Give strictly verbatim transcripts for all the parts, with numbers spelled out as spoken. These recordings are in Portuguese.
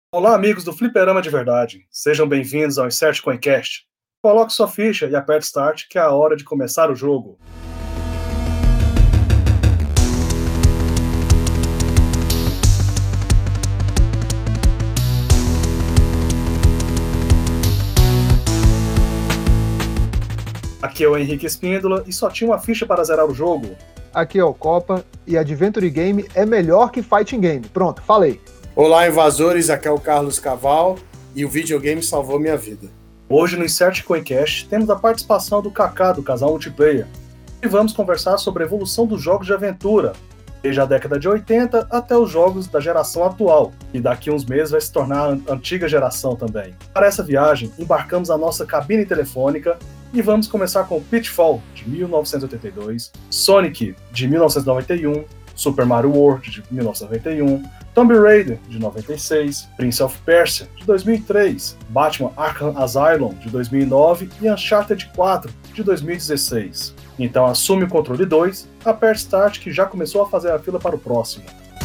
Olá, amigos do Fliperama de Verdade. Sejam bem-vindos ao Insert Coincast. Coloque sua ficha e aperte Start, que é a hora de começar o jogo. Aqui é o Henrique Espíndola e só tinha uma ficha para zerar o jogo. Aqui é o Copa e Adventure Game é melhor que Fighting Game. Pronto, falei. Olá, invasores, aqui é o Carlos Caval e o videogame salvou minha vida. Hoje no Insert Coincast temos a participação do Kaká do Casal Multiplayer e vamos conversar sobre a evolução dos jogos de aventura, desde a década de oitenta até os jogos da geração atual, e daqui a uns meses vai se tornar a antiga geração também. Para essa viagem, embarcamos a nossa cabine telefônica e vamos começar com Pitfall, de mil novecentos e oitenta e dois, Sonic, de mil novecentos e noventa e um, Super Mario World, de mil novecentos e noventa e um, Tomb Raider, de noventa e seis, Prince of Persia, de dois mil e três, Batman Arkham Asylum, de dois mil e nove e Uncharted quatro, de dois mil e dezesseis. Então assume o controle dois, aperte Start que já começou a fazer a fila para o próximo.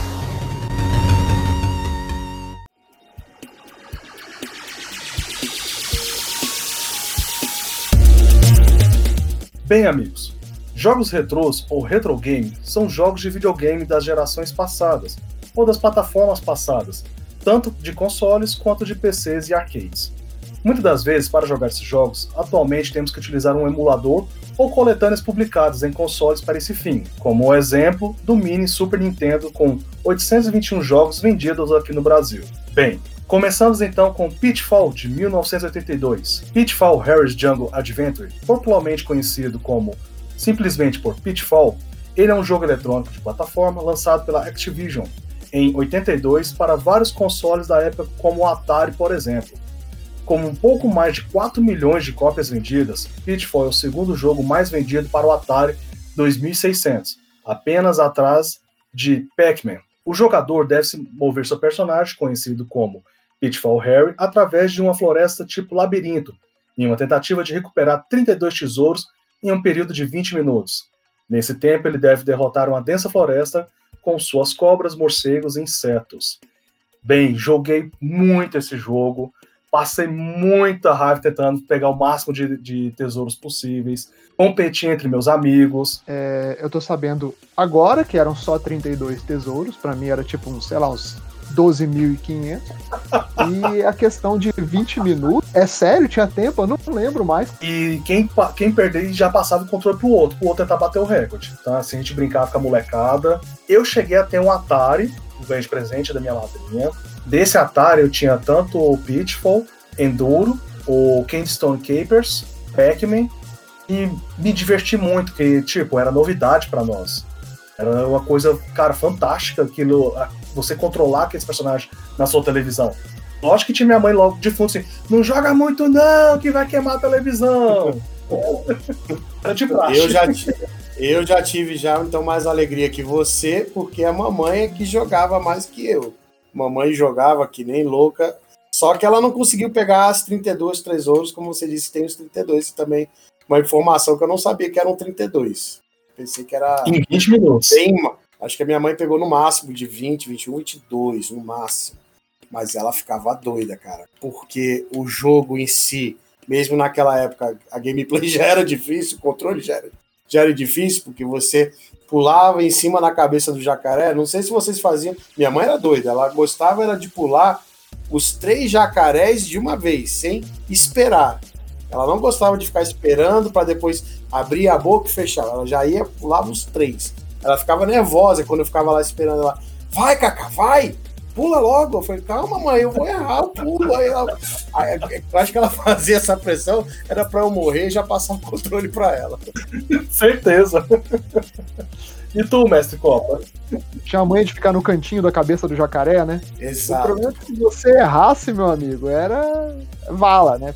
Bem, amigos, jogos retrôs ou retro game são jogos de videogame das gerações passadas, ou das plataformas passadas, tanto de consoles quanto de P Cs e arcades. Muitas das vezes, para jogar esses jogos, atualmente temos que utilizar um emulador ou coletâneas publicadas em consoles para esse fim, como o exemplo do Mini Super Nintendo com oitocentos e vinte e um jogos vendidos aqui no Brasil. Bem, começamos então com Pitfall, de mil novecentos e oitenta e dois. Pitfall Harry's Jungle Adventure, popularmente conhecido como simplesmente por Pitfall, ele é um jogo eletrônico de plataforma lançado pela Activision em oitenta e dois para vários consoles da época, como o Atari, por exemplo. Com um pouco mais de quatro milhões de cópias vendidas, Pitfall é o segundo jogo mais vendido para o Atari dois mil e seiscentos, apenas atrás de Pac-Man. O jogador deve se mover seu personagem, conhecido como Pitfall Harry, através de uma floresta tipo labirinto, em uma tentativa de recuperar trinta e dois tesouros em um período de vinte minutos. Nesse tempo, ele deve derrotar uma densa floresta com suas cobras, morcegos e insetos. Bem, joguei muito esse jogo, passei muita raiva tentando pegar o máximo de, de tesouros possíveis, competi entre meus amigos. É, eu tô sabendo agora que eram só trinta e dois tesouros, pra mim era tipo, uns, sei lá, uns doze mil e quinhentos. E a questão de vinte minutos, é sério? Tinha tempo? Eu não lembro mais. E quem, quem perder já passava o controle pro outro, pro outro tentar bater o recorde. Então assim, a gente brincava com a molecada. Eu cheguei a ter um Atari, um ganho de presente da minha madrinha. Desse Atari eu tinha tanto o Pitfall, Enduro, o Keystone Capers, Pac-Man, e me diverti muito, porque tipo, era novidade pra nós. Era uma coisa, cara, fantástica aquilo, você controlar aqueles personagens na sua televisão. Lógico que tinha minha mãe logo de fundo assim, não joga muito não, que vai queimar a televisão. Era de praxe. Eu já, eu já tive já, então, mais alegria que você, porque a mamãe é que jogava mais que eu. Mamãe jogava que nem louca, só que ela não conseguiu pegar as trinta e dois tesouros, como você disse, tem os trinta e dois, e também uma informação que eu não sabia que eram trinta e dois. Pensei que era... Em vinte minutos. Bem, acho que a minha mãe pegou no máximo de vinte, vinte e um, vinte e dois, no máximo. Mas ela ficava doida, cara. Porque o jogo em si, mesmo naquela época, a gameplay já era difícil, o controle já era, já era difícil, porque você pulava em cima na cabeça do jacaré. Não sei se vocês faziam... Minha mãe era doida, ela gostava era de pular os três jacarés de uma vez, sem esperar. Ela não gostava de ficar esperando para depois abrir a boca e fechar. Ela já ia, pulava os três. Ela ficava nervosa quando eu ficava lá esperando ela. Vai, Cacá, vai! Pula logo. Eu falei, calma, mãe, eu vou errar o pulo. Aí ela, aí, eu acho que ela fazia essa pressão, era para eu morrer e já passar o controle para ela. Certeza. E tu, mestre Copa? Tinha a mãe de ficar no cantinho da cabeça do jacaré, né? Exato. O problema é que se você errasse, meu amigo, era vala, né?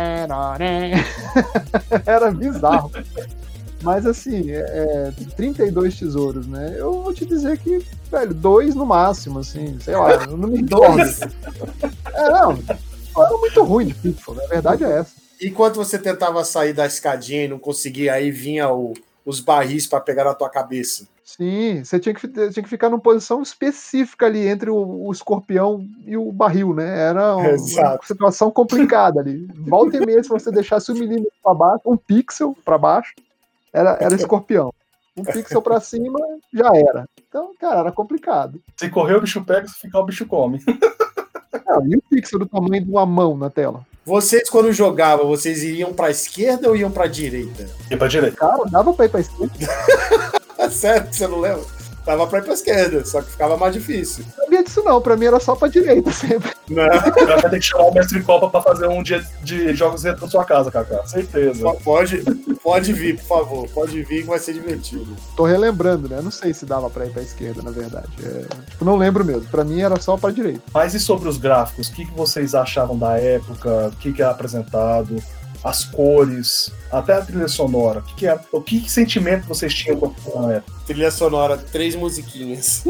Era bizarro. Mas assim, é, trinta e dois tesouros, né? Eu vou te dizer que, velho, dois no máximo, assim, sei lá, eu não me recordo. É, não, era muito ruim de Pitfall, né? A verdade é essa. Enquanto você tentava sair da escadinha e não conseguia, aí vinha o, os barris para pegar na tua cabeça. Sim, você tinha que, tinha que ficar numa posição específica ali entre o, o escorpião e o barril, né? Era uma, uma situação complicada ali. Volta e meia, se você deixasse um milímetro para baixo, um pixel para baixo, era, era escorpião. Um pixel para cima, já era. Então, cara, era complicado. Se correr, o bicho pega, se ficar, o bicho come. Não, e o pixel do tamanho de uma mão na tela? Vocês, quando jogavam, vocês iriam pra esquerda ou iam pra direita? Ia pra direita. Cara, dava pra ir pra esquerda. É sério, você não lembra? Dava pra ir pra esquerda, só que ficava mais difícil. Não sabia disso não, pra mim era só pra direita sempre. Não. Vai ter que chamar o Mestre Copa pra fazer um dia de jogos retro na sua casa, Kaká. Certeza. Pode, pode vir, por favor. Pode vir que vai ser divertido. Tô relembrando, né? Não sei se dava pra ir pra esquerda, na verdade. É... Tipo, não lembro mesmo. Pra mim era só pra direita. Mas e sobre os gráficos? O que, que vocês achavam da época? O que, que é apresentado? As cores, até a trilha sonora. O que, que, é, o que, que sentimento vocês tinham com a época? Trilha sonora, três musiquinhas.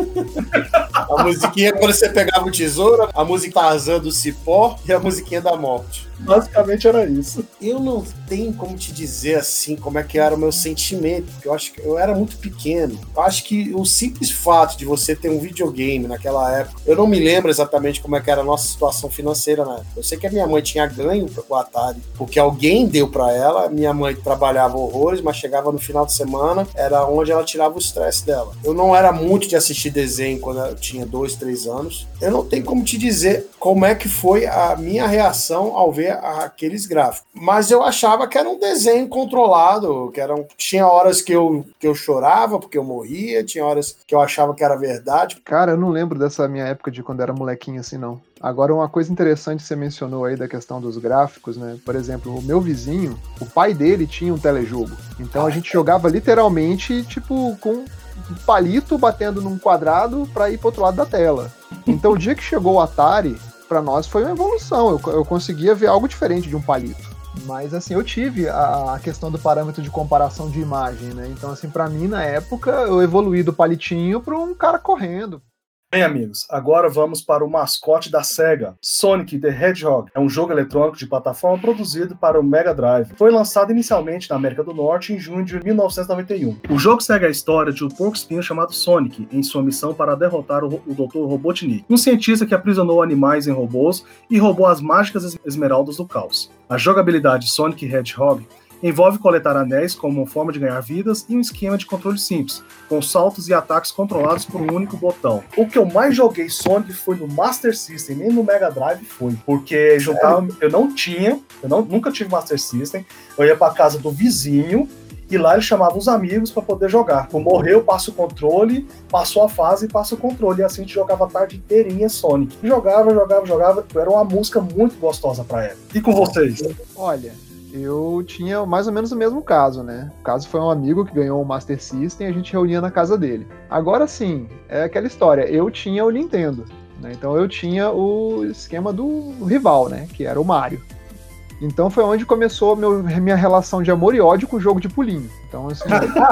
A musiquinha quando você pegava o tesouro, a música Tarzan do Cipó e a musiquinha da morte. Basicamente era isso. Eu não tenho como te dizer assim como é que era o meu sentimento, porque eu acho que eu era muito pequeno. Eu acho que o simples fato de você ter um videogame naquela época, eu não me lembro exatamente como é que era a nossa situação financeira na época. Eu sei que a minha mãe tinha ganho o Atari, porque alguém deu pra ela. Minha mãe trabalhava horrores, mas chegava no final de semana, era onde ela tirava o estresse dela. Eu não era muito de assistir desenho quando eu tinha dois, três anos. Eu não tenho como te dizer como é que foi a minha reação ao ver aqueles gráficos. Mas eu achava que era um desenho controlado, que eram, tinha horas que eu, que eu chorava porque eu morria, tinha horas que eu achava que era verdade. Cara, eu não lembro dessa minha época de quando era molequinho assim, não. Agora, uma coisa interessante que você mencionou aí da questão dos gráficos, né? Por exemplo, o meu vizinho, o pai dele tinha um telejogo. Então a gente jogava literalmente, tipo, com um palito batendo num quadrado pra ir pro outro lado da tela. Então o dia que chegou o Atari, pra nós foi uma evolução. Eu, eu conseguia ver algo diferente de um palito. Mas, assim, eu tive a, a questão do parâmetro de comparação de imagem, né? Então, assim, pra mim, na época, eu evoluí do palitinho pra um cara correndo. Bem, amigos, agora vamos para o mascote da SEGA, Sonic the Hedgehog. É um jogo eletrônico de plataforma produzido para o Mega Drive. Foi lançado inicialmente na América do Norte em junho de mil novecentos e noventa e um. O jogo segue a história de um porco-espinho chamado Sonic, em sua missão para derrotar o, o doutor Robotnik, um cientista que aprisionou animais em robôs e roubou as mágicas esmeraldas do caos. A jogabilidade Sonic Hedgehog envolve coletar anéis como forma de ganhar vidas e um esquema de controle simples, com saltos e ataques controlados por um único botão. O que eu mais joguei Sonic foi no Master System, nem no Mega Drive foi, porque juntava, eu não tinha, eu não, nunca tive Master System, eu ia pra casa do vizinho e lá ele chamava os amigos para poder jogar. Tipo, morreu, passa o controle, passou a fase, passa o controle, e assim a gente jogava a tarde inteirinha Sonic. Jogava, jogava, jogava, era uma música muito gostosa pra época. E com vocês? Olha, eu tinha mais ou menos o mesmo caso, né? O caso foi um amigo que ganhou o Master System e a gente reunia na casa dele. Agora sim, é aquela história, eu tinha o Nintendo, né? Então eu tinha o esquema do rival, né? Que era o Mario. Então foi onde começou meu, minha relação de amor e ódio com o jogo de pulinho. Então, assim...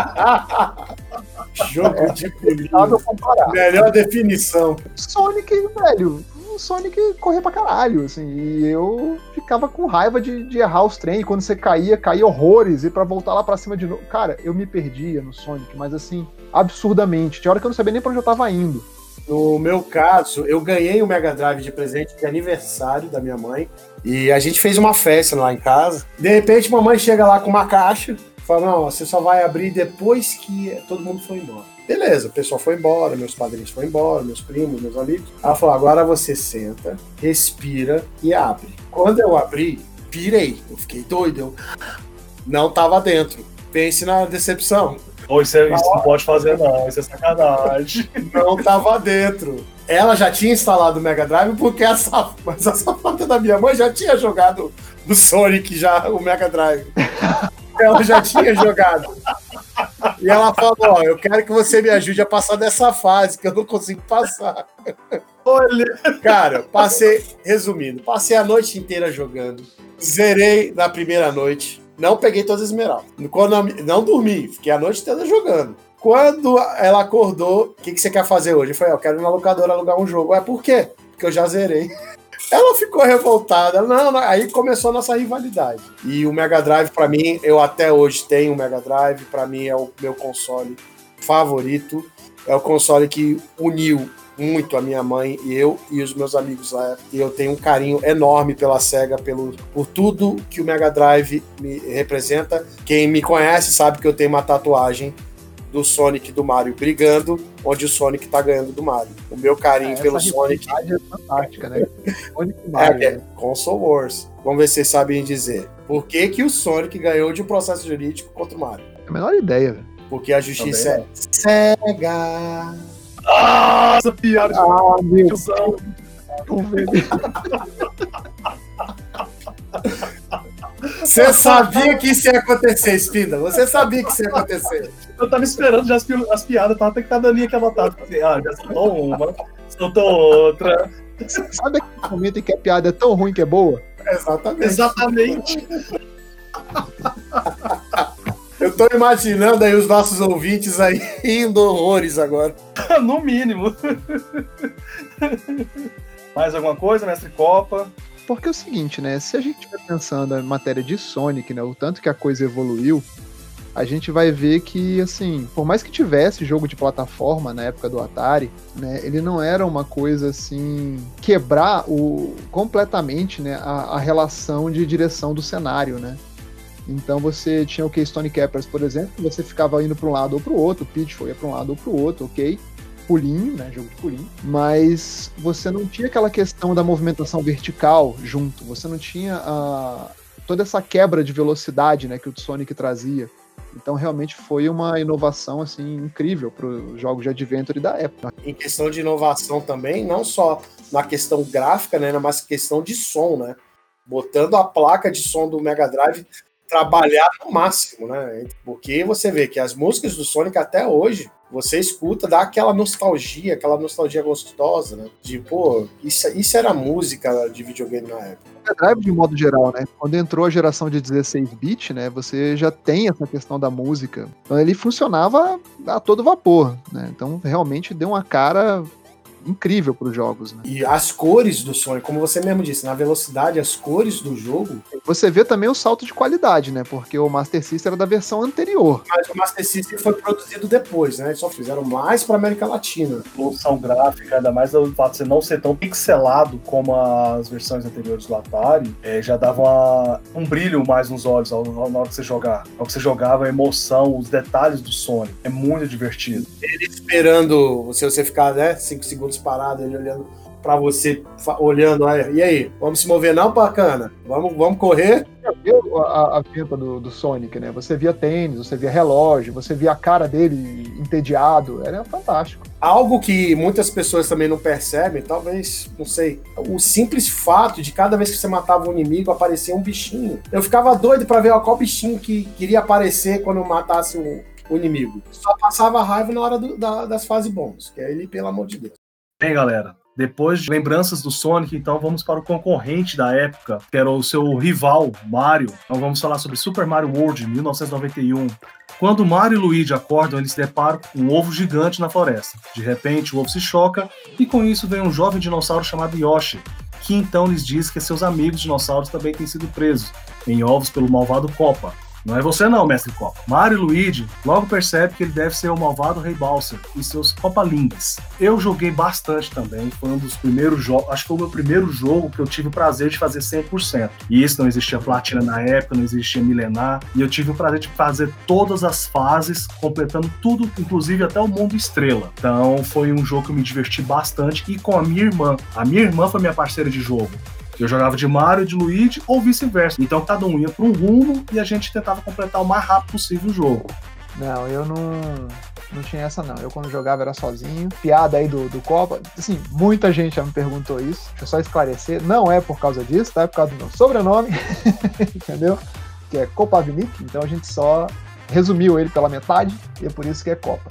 Jogo de pulinho. Melhor definição. Sonic, velho... O Sonic corria pra caralho, assim, e eu ficava com raiva de, de errar os trem, quando você caía, caía horrores, e pra voltar lá pra cima de novo, cara, eu me perdia no Sonic, mas assim, absurdamente, tinha hora que eu não sabia nem pra onde eu tava indo. No meu caso, eu ganhei o Mega Drive de presente de aniversário da minha mãe, e a gente fez uma festa lá em casa, de repente mamãe chega lá com uma caixa, fala, não, você só vai abrir depois que todo mundo for embora. Beleza, o pessoal foi embora, meus padrinhos foram embora, meus primos, meus amigos. Ela falou, agora você senta, respira e abre. Quando eu abri, pirei. Eu fiquei doido. Eu não tava dentro. Pense na decepção. Ou isso, é, isso não pode fazer não, isso é sacanagem. Não tava dentro. Ela já tinha instalado o Mega Drive porque a safada, mas a safada da minha mãe já tinha jogado o Sonic, já, o Mega Drive. Ela já tinha jogado. E ela falou, ó, eu quero que você me ajude a passar dessa fase, que eu não consigo passar. Olha! Cara, passei, resumindo, passei a noite inteira jogando. Zerei na primeira noite. Não peguei todas as esmeraldas. Quando, não dormi, fiquei a noite inteira jogando. Quando ela acordou, o que, que você quer fazer hoje? Eu falei, eu quero ir na locadora alugar um jogo. É por quê? Porque eu já zerei. Ela ficou revoltada. Não, não, aí começou a nossa rivalidade. E o Mega Drive, pra mim, eu até hoje tenho o Mega Drive. Pra mim, é o meu console favorito. É o console que uniu muito a minha mãe e eu e os meus amigos lá. E eu tenho um carinho enorme pela SEGA, pelo, por tudo que o Mega Drive me representa. Quem me conhece sabe que eu tenho uma tatuagem do Sonic e do Mario brigando, onde o Sonic tá ganhando do Mario. O meu carinho é, pelo Sonic é fantástica, né? Sonic e Mario, é, é Console Wars. Vamos ver se vocês sabem dizer. Por que que o Sonic ganhou de um processo jurídico contra o Mario? É a menor ideia, velho. Porque a justiça é SEGA. Ah, essa piada. Ah, meu Deus. Você sabia que isso ia acontecer, Spinda? Você sabia que isso ia acontecer. Eu tava esperando já as, pi as piadas, tava até que tá Daninha aqui anotado. Ah, já soltou uma, soltou outra. Sabe aquele momento em que a piada é tão ruim que é boa? Exatamente. Exatamente. Eu tô imaginando aí os nossos ouvintes aí rindo horrores agora. No mínimo. Mais alguma coisa, mestre Copa? Porque é o seguinte, né? Se a gente estiver pensando em matéria de Sonic, né? O tanto que a coisa evoluiu, a gente vai ver que, assim, por mais que tivesse jogo de plataforma na época do Atari, né? Ele não era uma coisa, assim, quebrar o, completamente, né? A, a relação de direção do cenário, né? Então você tinha o que Stone Cappers, por exemplo, você ficava indo para um lado ou para o outro, o Pitfall ia para um lado ou para o outro, ok? Pulinho, né, jogo de pulinho, mas você não tinha aquela questão da movimentação vertical junto, você não tinha a, toda essa quebra de velocidade, né, que o Sonic trazia. Então realmente foi uma inovação assim incrível para os jogos de Adventure da época. Em questão de inovação também, não só na questão gráfica, né, mas questão de som, né, botando a placa de som do Mega Drive trabalhar no máximo, né? Porque você vê que as músicas do Sonic até hoje, você escuta, dá aquela nostalgia, aquela nostalgia gostosa, né? De, pô, isso, isso era música de videogame na época. O Mega Drive, de modo geral, né? Quando entrou a geração de dezesseis bit, né? Você já tem essa questão da música. Então ele funcionava a todo vapor, né? Então realmente deu uma cara incrível para os jogos, né? E as cores do Sonic, como você mesmo disse, na velocidade, as cores do jogo... Você vê também o salto de qualidade, né? Porque o Master System era da versão anterior. Mas o Master System foi produzido depois, né? Eles só fizeram mais para América Latina. Evolução gráfica, ainda mais o fato de você não ser tão pixelado como as versões anteriores do Atari, é, já dava uma, um brilho mais nos olhos ao, ao, na hora que você jogar. Na hora que você jogava, a emoção, os detalhes do Sonic. É muito divertido. Ele esperando, se você ficar, né, cinco segundos parado, ele olhando pra você, olhando, aí, e aí, vamos se mover não, bacana? Vamos, vamos correr? Eu, a, a vinheta do, do Sonic, né? Você via tênis, você via relógio, você via a cara dele entediado, era fantástico. Algo que muitas pessoas também não percebem, talvez, não sei, o simples fato de cada vez que você matava um inimigo, aparecia um bichinho. Eu ficava doido pra ver ó, qual bichinho que queria aparecer quando eu matasse um, um inimigo. Só passava raiva na hora do, da, das fases bônus, que é ele, pelo amor de Deus. Bem, galera, depois de lembranças do Sonic, então vamos para o concorrente da época, que era o seu rival, Mario. Então vamos falar sobre Super Mario World, mil novecentos e noventa e um. Quando Mario e Luigi acordam, eles se deparam com um ovo gigante na floresta. De repente, o ovo se choca e com isso vem um jovem dinossauro chamado Yoshi, que então lhes diz que seus amigos dinossauros também têm sido presos em ovos pelo malvado Koopa. Não é você não, mestre Koopa. Mario e Luigi logo percebe que ele deve ser o malvado Rei Bowser e seus Koopalings. Eu joguei bastante também, foi um dos primeiros jogos, acho que foi o meu primeiro jogo que eu tive o prazer de fazer cem por cento. E isso, não existia platina na época, não existia milenar, e eu tive o prazer de fazer todas as fases, completando tudo, inclusive até o mundo estrela. Então foi um jogo que eu me diverti bastante, e com a minha irmã. A minha irmã foi minha parceira de jogo. Eu jogava de Mario, de Luigi ou vice-versa. Então cada um ia para um rumo e a gente tentava completar o mais rápido possível o jogo. Não, eu não, não tinha essa não. Eu quando jogava era sozinho. Piada aí do, do Copa. Assim, muita gente já me perguntou isso. Deixa eu só esclarecer. Não é por causa disso, tá? É por causa do meu sobrenome. Entendeu? Que é Kopavnik. Então a gente só resumiu ele pela metade e é por isso que é Copa.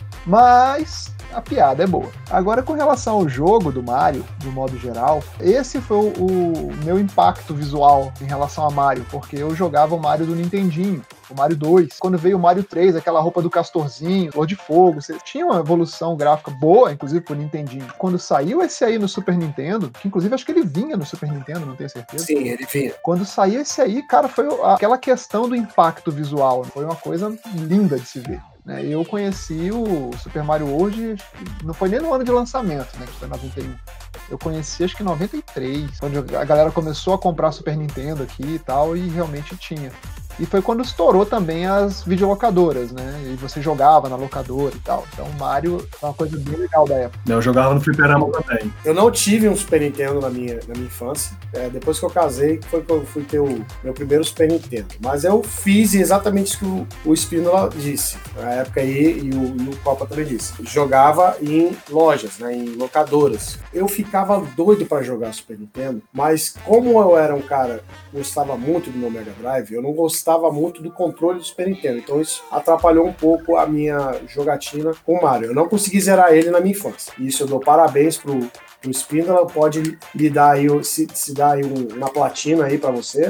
Mas a piada é boa. Agora, com relação ao jogo do Mario, de um modo geral, esse foi o, o meu impacto visual em relação a Mario, porque eu jogava o Mario do Nintendinho, o Mario dois. Quando veio o Mario três, aquela roupa do castorzinho, cor de fogo, você tinha uma evolução gráfica boa, inclusive pro Nintendinho. Quando saiu esse aí no Super Nintendo, que inclusive acho que ele vinha no Super Nintendo, não tenho certeza. Sim, ele vinha. Quando saiu esse aí, cara, foi aquela questão do impacto visual. Foi uma coisa linda de se ver. né? Eu conheci o Super Mario World, não foi nem no ano de lançamento, né, que foi noventa e um. Eu conheci acho que em noventa e três, quando a galera começou a comprar Super Nintendo aqui e tal, e realmente tinha. E foi quando estourou também as videolocadoras, né? E você jogava na locadora e tal. Então Mario é uma coisa bem legal da época. Eu jogava no fliperama também. Eu não tive um Super Nintendo na minha, na minha infância. É, depois que eu casei, foi que eu fui ter o meu primeiro Super Nintendo. Mas eu fiz exatamente isso que o, o Espínola disse. Na época aí, e o, e o Copa também disse. Jogava em lojas, né? Em locadoras. Eu ficava doido para jogar Super Nintendo, mas como eu era um cara que gostava muito do meu Mega Drive, eu não gostava gostava muito do controle do Super Nintendo, então isso atrapalhou um pouco a minha jogatina com o Mario. Eu não consegui zerar ele na minha infância. Isso eu dou parabéns pro, pro Espíndola, pode lhe dar aí, se, se dar aí um, uma platina aí pra você.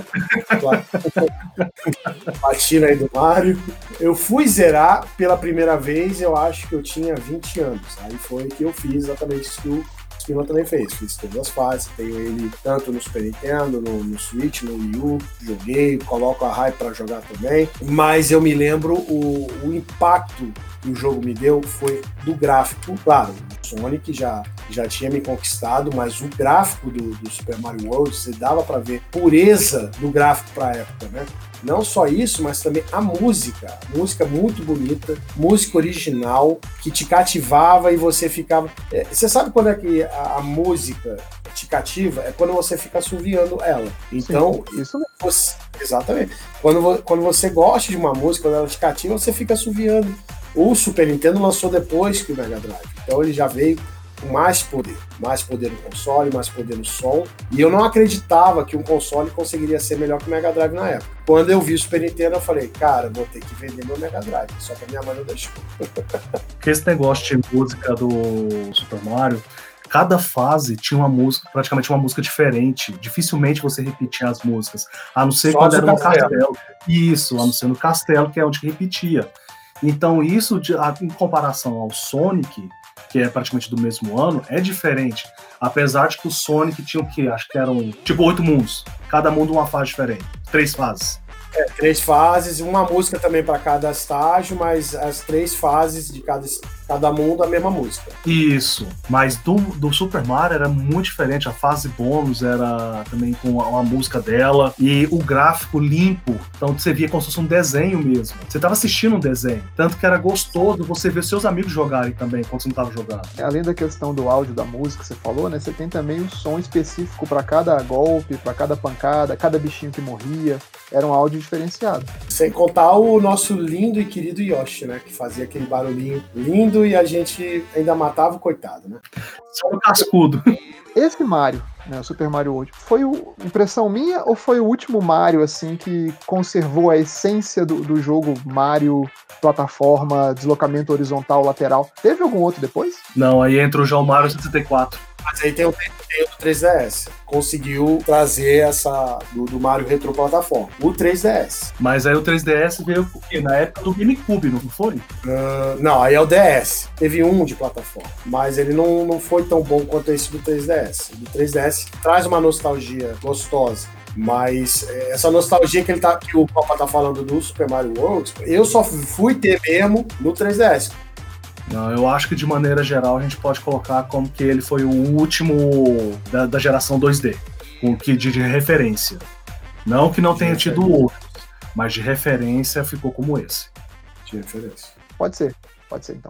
Platina aí do Mario. Eu fui zerar pela primeira vez, eu acho que eu tinha vinte anos. Aí foi que eu fiz exatamente isso que o Espínola também fez, fiz todas as fases, tenho ele tanto no Super Nintendo, no, no Switch, no Wii U, joguei, coloco a hype pra jogar também, mas eu me lembro o, o impacto que o jogo me deu foi do gráfico, claro, o Sonic já, já tinha me conquistado, mas o gráfico do, do Super Mario World, você dava pra ver pureza do gráfico pra época, né? Não só isso, mas também a música. Música muito bonita, música original, que te cativava e você ficava... É, você sabe quando é que a, a música te cativa? É quando você fica assoviando ela. Então, sim, isso mesmo. Você, exatamente. Quando, quando você gosta de uma música, quando ela te cativa, você fica assoviando. O Super Nintendo lançou depois que o Mega Drive. Então ele já veio com mais poder. Mais poder no console, mais poder no som. E eu não acreditava que um console conseguiria ser melhor que o Mega Drive na época. Quando eu vi o Super Nintendo, eu falei, cara, vou ter que vender meu Mega Drive. Só que a minha mãe não deixou. Porque esse negócio de música do Super Mario, cada fase tinha uma música, praticamente uma música diferente. Dificilmente você repetia as músicas. A não ser Só quando era no castelo. castelo. Isso, a não ser no castelo, que é onde repetia. Então isso, de, em comparação ao Sonic, que é praticamente do mesmo ano, é diferente. Apesar de que o Sonic tinha o quê? Acho que eram tipo oito mundos. Cada mundo uma fase diferente. Três fases. É, três fases, uma música também para cada estágio, mas as três fases de cada, cada mundo a mesma música. Isso, mas do, do Super Mario era muito diferente. A fase bônus era também com a, a música dela e o gráfico limpo. Então você via como se fosse um desenho mesmo. Você estava assistindo um desenho. Tanto que era gostoso você ver seus amigos jogarem também quando você não estava jogando. Além da questão do áudio da música que você falou, né? Você tem também um som específico para cada golpe, para cada pancada, cada bichinho que morria. Era um áudio diferenciado. Sem contar o nosso lindo e querido Yoshi, né? Que fazia aquele barulhinho lindo e a gente ainda matava o coitado, né? Só no cascudo. Esse Mario, né, o Super Mario World, foi o, impressão minha ou foi o último Mario, assim, que conservou a essência do, do jogo Mario, plataforma, deslocamento horizontal, lateral? Teve algum outro depois? Não, aí entrou já o Mario sessenta e quatro. Mas aí tem o, tem o três D S. Conseguiu trazer essa do, do Mario retroplataforma. O três D S. Mas aí o três D S veio porque na época do GameCube, não foi? Uh, não, aí é o D S. Teve um de plataforma. Mas ele não, não foi tão bom quanto esse do três D S. O do três D S traz uma nostalgia gostosa. Mas essa nostalgia que, ele tá, que o Copa tá falando do Super Mario World, eu só fui ter mesmo no três D S. Não, eu acho que de maneira geral a gente pode colocar como que ele foi o último da, da geração dois D, o que de, de referência. Não que não de tenha referência. Tido outros, mas de referência ficou como esse. De referência. Pode ser, pode ser então.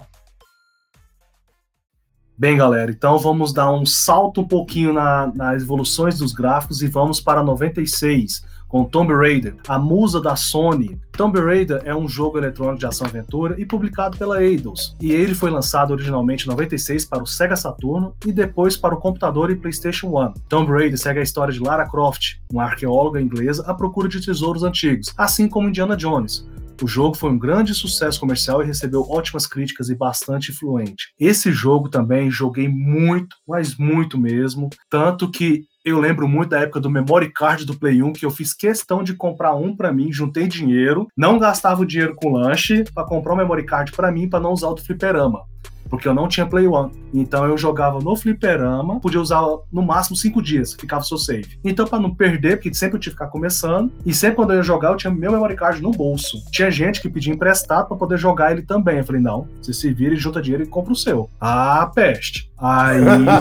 Bem, galera, então vamos dar um salto um pouquinho na, nas evoluções dos gráficos e vamos para noventa e seis, com Tomb Raider, a musa da Sony. Tomb Raider é um jogo eletrônico de ação-aventura e publicado pela Eidos, e ele foi lançado originalmente em noventa e seis para o Sega Saturno e depois para o computador e PlayStation um. Tomb Raider segue a história de Lara Croft, uma arqueóloga inglesa à procura de tesouros antigos, assim como Indiana Jones. O jogo foi um grande sucesso comercial e recebeu ótimas críticas e bastante influente. Esse jogo também joguei muito, mas muito mesmo, tanto que eu lembro muito da época do memory card do Play um, que eu fiz questão de comprar um pra mim, juntei dinheiro, não gastava o dinheiro com lanche pra comprar um memory card pra mim, pra não usar o do fliperama. porque eu não tinha Play One. Então eu jogava no fliperama, podia usar no máximo cinco dias, ficava seu save. Então pra não perder, porque sempre eu tinha que ficar começando, e sempre quando eu ia jogar eu tinha meu memory card no bolso. Tinha gente que pedia emprestado pra poder jogar ele também. Eu falei, não, você se vira e junta dinheiro e compra o seu. Ah, peste. Aí...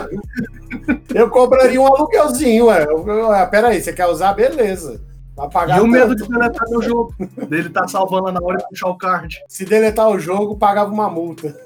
eu compraria um aluguelzinho, ué. ué. Peraí, você quer usar? Beleza. Vai pagar e o tanto. medo de deletar meu jogo. Dele tá salvando na hora de puxar o card. Se deletar o jogo, pagava uma multa.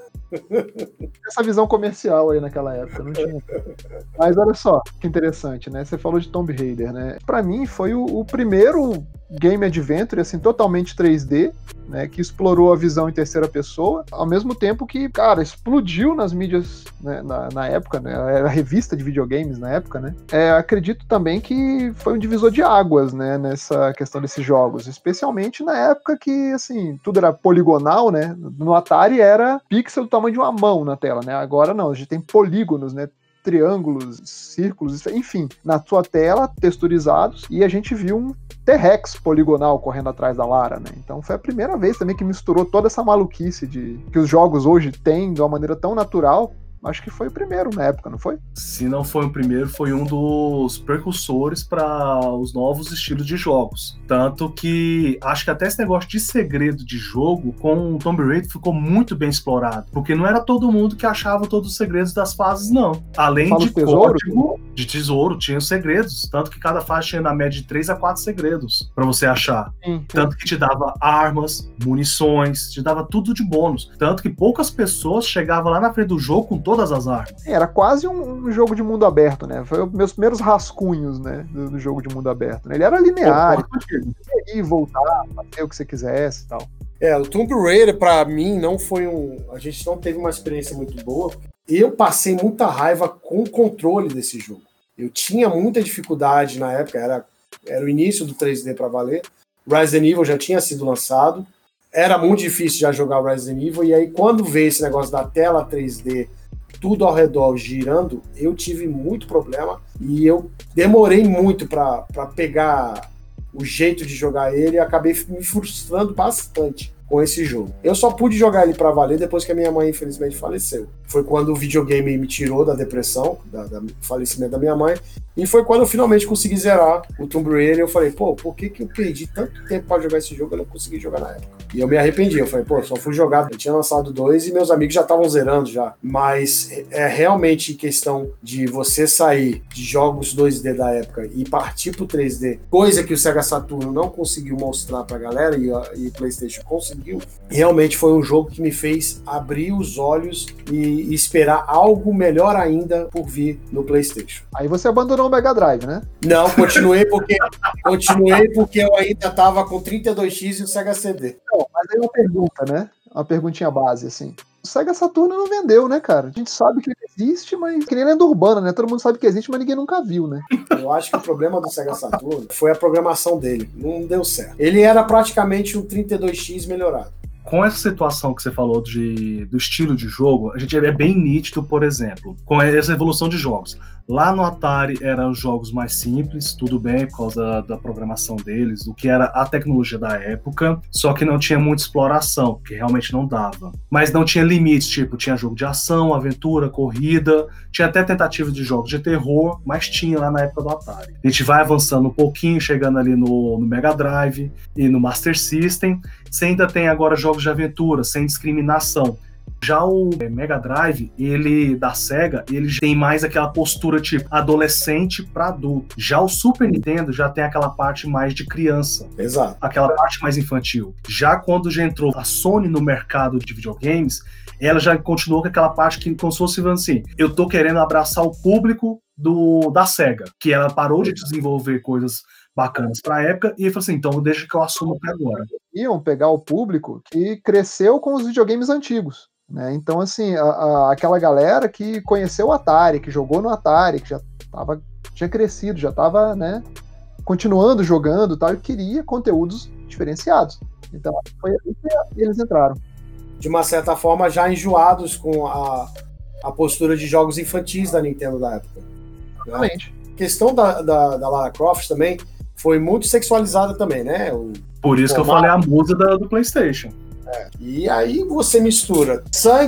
Essa visão comercial aí naquela época, não tinha. Mas olha só, que interessante, né? Você falou de Tomb Raider, né? Pra mim foi o, o primeiro game adventure, assim, totalmente três D, né? Que explorou a visão em terceira pessoa, ao mesmo tempo que, cara, explodiu nas mídias, né, na, na época, né? Era revista de videogames na época, né? É, acredito também que foi um divisor de águas, né? Nessa questão desses jogos, especialmente na época que, assim, tudo era poligonal, né? No Atari era pixel do tamanho de uma mão na tela, né? Agora não, a gente tem polígonos, né? Triângulos, círculos, enfim, na sua tela, texturizados, e a gente viu um T-Rex poligonal correndo atrás da Lara, né? Então foi a primeira vez também que misturou toda essa maluquice de que os jogos hoje têm de uma maneira tão natural. Acho que foi o primeiro na época, não foi? Se não foi o primeiro, foi um dos precursores para os novos estilos de jogos. Tanto que acho que até esse negócio de segredo de jogo com o Tomb Raider ficou muito bem explorado. Porque não era todo mundo que achava todos os segredos das fases, não. Além Fala de tesouro, código de tesouro, tinha os segredos. Tanto que cada fase tinha na média de três a quatro segredos para você achar. Sim. Tanto que te dava armas, munições, te dava tudo de bônus. Tanto que poucas pessoas chegavam lá na frente do jogo com todas as armas. Era quase um, um jogo de mundo aberto, né? Foi os meus primeiros rascunhos, né? Do, do jogo de mundo aberto. Né? Ele era linear, você podia ir, voltar, fazer o que você quisesse e tal. É, o Tomb Raider, pra mim, não foi um... A gente não teve uma experiência muito boa. Eu passei muita raiva com o controle desse jogo. Eu tinha muita dificuldade na época, era, era o início do três D pra valer. Resident Evil já tinha sido lançado. Era muito difícil já jogar o Resident Evil. E aí, quando veio esse negócio da tela três D, tudo ao redor girando, eu tive muito problema. E eu demorei muito pra, pra pegar o jeito de jogar ele e acabei me frustrando bastante com esse jogo. Eu só pude jogar ele pra valer depois que a minha mãe, infelizmente, faleceu. Foi quando o videogame me tirou da depressão, da, da falecimento da minha mãe, e foi quando eu finalmente consegui zerar o Tomb Raider. Eu falei, pô, por que que eu perdi tanto tempo pra jogar esse jogo e eu não consegui jogar na época? E eu me arrependi, eu falei, pô, só fui jogar, eu tinha lançado dois e meus amigos já estavam zerando já. Mas é realmente questão de você sair de jogos dois D da época e partir pro três D, coisa que o Sega Saturn não conseguiu mostrar pra galera e o PlayStation conseguiu. Realmente foi um jogo que me fez abrir os olhos e e esperar algo melhor ainda por vir no PlayStation. Aí você abandonou o Mega Drive, né? Não, continuei porque continuei porque eu ainda tava com trinta e dois X e o Sega C D. Não, mas aí uma pergunta, né? Uma perguntinha base, assim. O Sega Saturn não vendeu, né, cara? A gente sabe que ele existe, mas que nem lenda urbana, né? Todo mundo sabe que existe, mas ninguém nunca viu, né? Eu acho que o problema do Sega Saturn foi a programação dele. Não deu certo. Ele era praticamente um trinta e dois X melhorado. Com essa situação que você falou de, do estilo de jogo, a gente é bem nítido, por exemplo, com essa evolução de jogos. Lá no Atari eram jogos mais simples, tudo bem, por causa da, da programação deles, do que era a tecnologia da época, só que não tinha muita exploração, que realmente não dava. Mas não tinha limites, tipo, tinha jogo de ação, aventura, corrida, tinha até tentativa de jogos de terror, mas tinha lá na época do Atari. A gente vai avançando um pouquinho, chegando ali no, no Mega Drive e no Master System. Você ainda tem agora jogos de aventura, sem discriminação. Já o Mega Drive, ele da Sega, ele tem mais aquela postura tipo adolescente para adulto. Já o Super Nintendo já tem aquela parte mais de criança. Exato. Aquela parte mais infantil. Já quando já entrou a Sony no mercado de videogames, ela já continuou com aquela parte que, como se fosse assim, eu tô querendo abraçar o público do, da Sega, que ela parou de desenvolver coisas bacanas para a época, e falou assim, então deixa que eu assumo até agora. Iam pegar o público que cresceu com os videogames antigos, né? Então, assim, a, a, aquela galera que conheceu o Atari, que jogou no Atari, que já tava, tinha crescido, já estava, né, continuando jogando, tal, e queria conteúdos diferenciados. Então, foi aí que eles entraram. De uma certa forma, já enjoados com a, a postura de jogos infantis da Nintendo da época. Exatamente. A questão da, da, da Lara Croft também foi muito sexualizada também, né? O, Por isso que eu falei a musa da, do PlayStation. É. E aí você mistura sangue,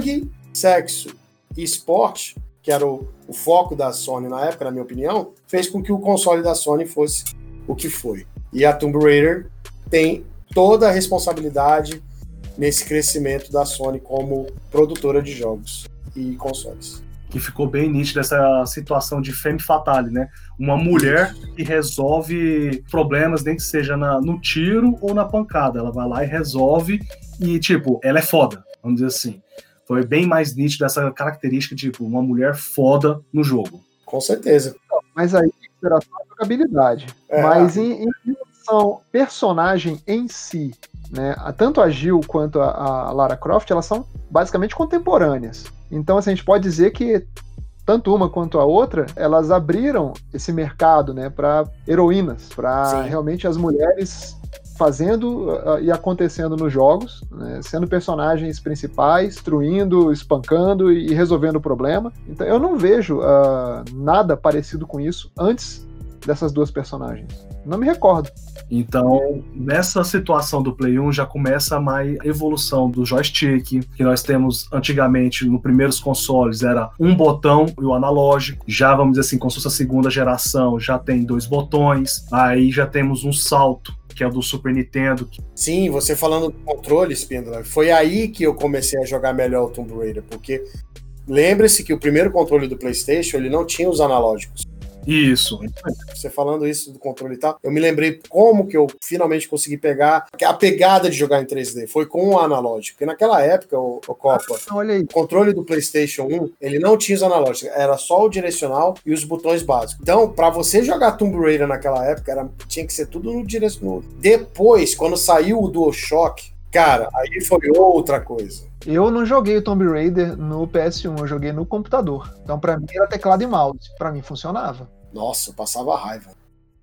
sexo e esporte, que era o, o foco da Sony na época, na minha opinião, fez com que o console da Sony fosse o que foi. E a Tomb Raider tem toda a responsabilidade nesse crescimento da Sony como produtora de jogos e consoles. Que ficou bem nítida essa situação de femme fatale, né? Uma mulher que resolve problemas, nem que seja na, no tiro ou na pancada. Ela vai lá e resolve e, tipo, ela é foda, vamos dizer assim. Foi bem mais nítida essa característica de, tipo, uma mulher foda no jogo. Com certeza. Mas aí era só a jogabilidade. É. Mas em, em relação personagem em si, né? Tanto a Jill quanto a, a Lara Croft, elas são basicamente contemporâneas. Então, assim, a gente pode dizer que tanto uma quanto a outra, elas abriram esse mercado, né, para heroínas, para realmente as mulheres fazendo uh, e acontecendo nos jogos, né, sendo personagens principais, destruindo, espancando e resolvendo o problema. Então, eu não vejo uh, nada parecido com isso antes dessas duas personagens. Não me recordo. Então, nessa situação do Play um já começa a mais evolução do joystick, que nós temos antigamente, nos primeiros consoles, era um botão e o analógico. Já, vamos dizer assim, com sua segunda geração, já tem dois botões. Aí já temos um salto, que é o do Super Nintendo. Sim, você falando do controle, Spindola, foi aí que eu comecei a jogar melhor o Tomb Raider, porque lembre-se que o primeiro controle do PlayStation, ele não tinha os analógicos. Isso. Você falando isso do controle e tal, eu me lembrei como que eu finalmente consegui pegar a pegada de jogar em três D, foi com o analógico, porque naquela época, o, o Copa, ah, olha aí. O controle do PlayStation um, ele não tinha os analógicos, era só o direcional e os botões básicos. Então, pra você jogar Tomb Raider naquela época, era, tinha que ser tudo no direcional. Depois, quando saiu o DualShock, cara, aí foi outra coisa. Eu não joguei o Tomb Raider no P S um, eu joguei no computador. Então, pra mim, era teclado e mouse. Pra mim, funcionava. Nossa, eu passava raiva.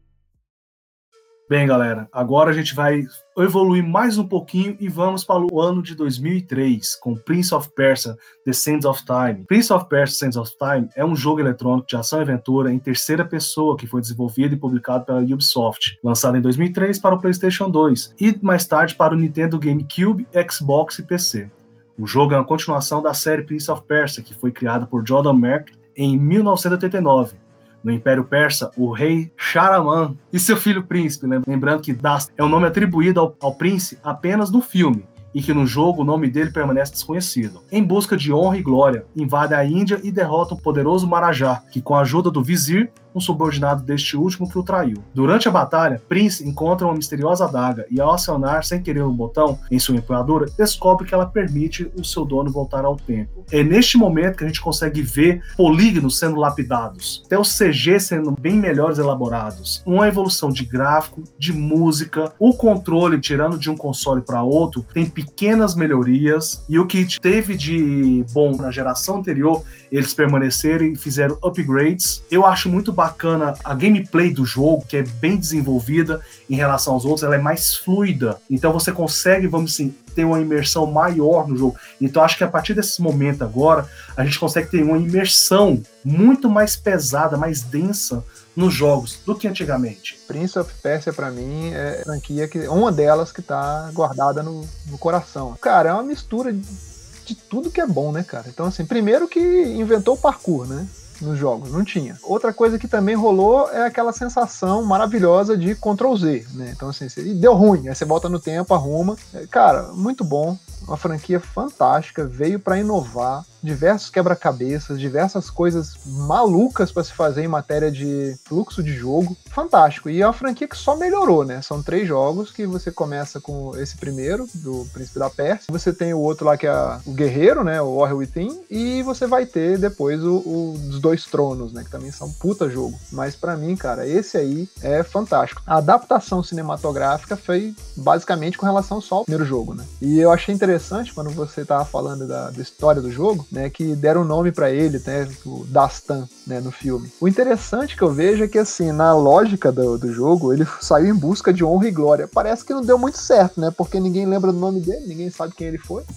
Bem, galera, agora a gente vai evoluir mais um pouquinho e vamos para o ano de dois mil e três, com Prince of Persia: The Sands of Time. Prince of Persia: Sands of Time é um jogo eletrônico de ação e aventura em terceira pessoa que foi desenvolvido e publicado pela Ubisoft, lançado em dois mil e três para o PlayStation dois e mais tarde para o Nintendo GameCube, Xbox e P C. O jogo é uma continuação da série Prince of Persia, que foi criada por Jordan Mechner em mil novecentos e oitenta e nove. No Império Persa, o rei Sharaman e seu filho príncipe, lembrando que Dast é um nome atribuído ao, ao príncipe apenas no filme, e que no jogo o nome dele permanece desconhecido. Em busca de honra e glória, invade a Índia e derrota o poderoso Marajá, que com a ajuda do vizir, um subordinado deste último que o traiu. Durante a batalha, Prince encontra uma misteriosa adaga e ao acionar sem querer um botão em sua empunhadura, descobre que ela permite o seu dono voltar ao tempo. É neste momento que a gente consegue ver polígonos sendo lapidados, até os C G sendo bem melhores elaborados, uma evolução de gráfico, de música, o controle tirando de um console para outro tem pequenas melhorias, e o que teve de bom na geração anterior, eles permaneceram e fizeram upgrades. Eu acho muito bacana a gameplay do jogo, que é bem desenvolvida em relação aos outros, ela é mais fluida, então você consegue, vamos assim, ter uma imersão maior no jogo. Então acho que a partir desse momento agora, a gente consegue ter uma imersão muito mais pesada, mais densa nos jogos do que antigamente. Prince of Persia, pra mim, é franquia que uma delas que tá guardada no, no coração. Cara, é uma mistura de, de tudo que é bom, né, cara? Então, assim, primeiro que inventou o parkour, né? Nos jogos, não tinha. Outra coisa que também rolou é aquela sensação maravilhosa de control Z, né? Então, assim, deu ruim, aí você volta no tempo, arruma. Cara, muito bom. Uma franquia fantástica, veio para inovar, diversos quebra-cabeças, diversas coisas malucas para se fazer em matéria de fluxo de jogo. Fantástico. E é uma franquia que só melhorou, né? São três jogos que você começa com esse primeiro, do Príncipe da Pérsia. Você tem o outro lá que é o Guerreiro, né? O Warrior Within. E você vai ter depois o, o dos Dois Tronos, né? Que também são puta jogo. Mas para mim, cara, esse aí é fantástico. A adaptação cinematográfica foi basicamente com relação só ao primeiro jogo, né? E eu achei interessante quando você tava falando da, da história do jogo, né, que deram nome pra ele, né, o Dastan, né, no filme. O interessante que eu vejo é que, assim, na lógica do, do jogo, ele saiu em busca de honra e glória. Parece que não deu muito certo, né, porque ninguém lembra do nome dele, ninguém sabe quem ele foi.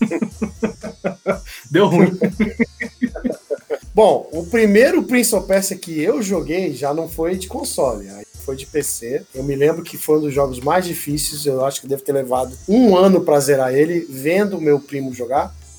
Deu ruim. Bom, o primeiro Prince of Persia que eu joguei já não foi de console, aí foi de P C. Eu me lembro que foi um dos jogos mais difíceis, eu acho que devo ter levado um ano pra zerar ele, vendo o meu primo jogar,